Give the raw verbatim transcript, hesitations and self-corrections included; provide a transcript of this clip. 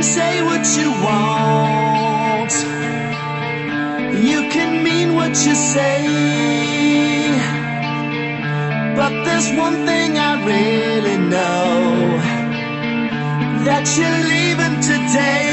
say what you want, you can mean what you say, but there's one thing I really know, that you're leaving today.